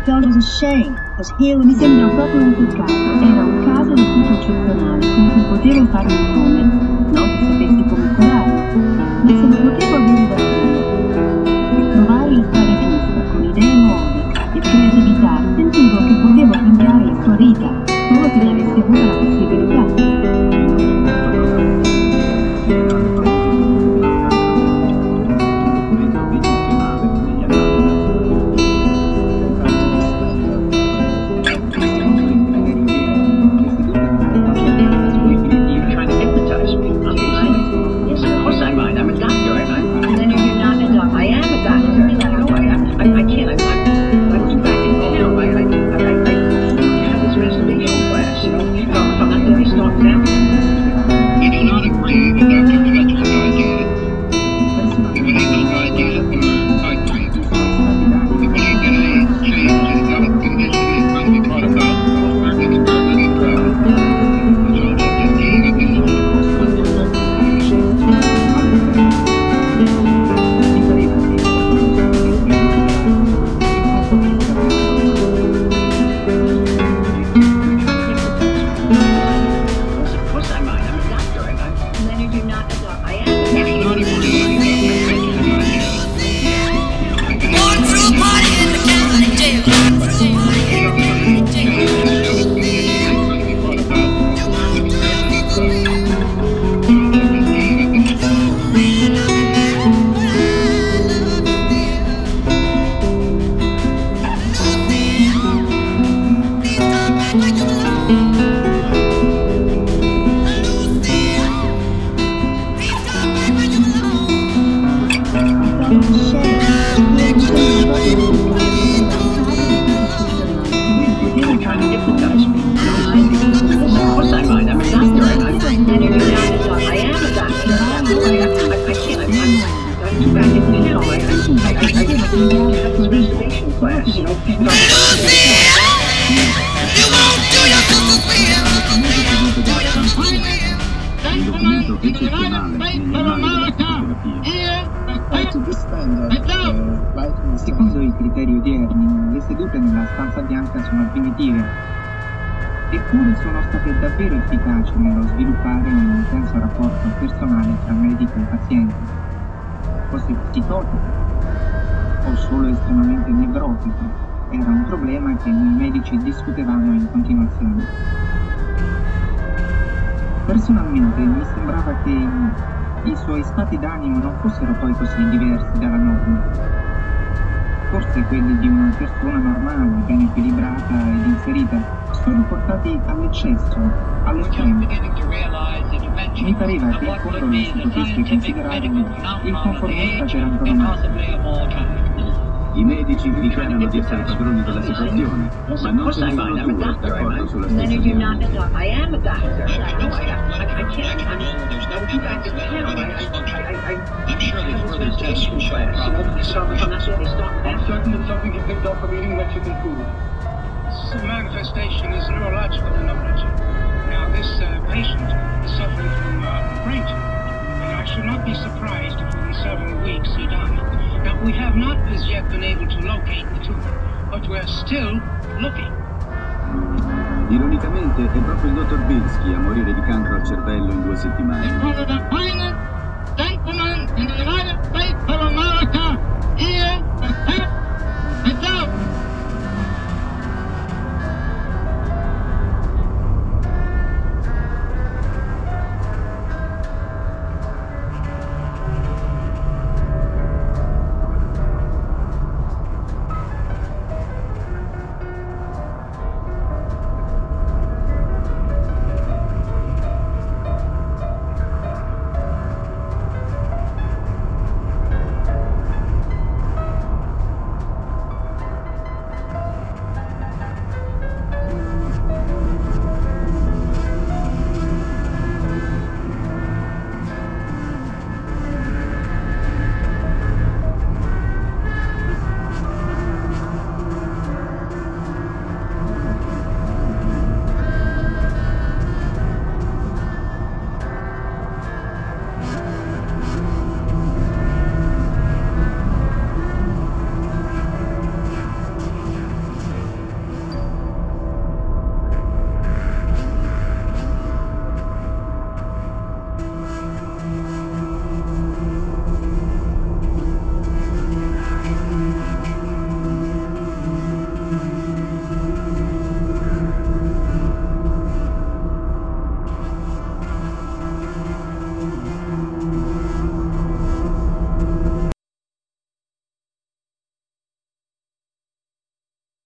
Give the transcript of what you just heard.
felt it was a shame, because here mi sembra proprio un peccato. Era un caso del tutto eccezionale, con cui potevo fare un nome, non che sapessi come curare, ma se lo potevo avere da solo e provare la strada giusta, con idee nuove e creatività, sentivo che potevo cambiare la sua vita, solo che ne avessi avuto la possibilità. Secondo i criteri odierni, le sedute nella stanza bianca sono primitive, eppure sono state davvero efficaci nello sviluppare un intenso rapporto personale tra medico e paziente, fosse psicotico o solo estremamente nevrotico. Era un problema che i medici discutevano in continuazione. Personalmente mi sembrava che i suoi stati d'animo non fossero poi così diversi dalla norma. Forse quelli di una persona normale, ben equilibrata ed inserita, sono portati all'eccesso, all'estremo. Mi pareva che in fondo lo si potesse considerare il conformista per antonomasia. I medici dichiarano di essere padroni della situazione, ma non ce ne sono due d'accordo sulla stessa linea. This manifestation is neurological in origin. Now, this patient is suffering from brain tumor, and I should not be surprised if within several weeks he died. Now, we have not as yet been able to locate the tumor, but we're still looking. Ironicamente, è proprio il dottor Binsky a morire di cancro al cervello in 2 settimane.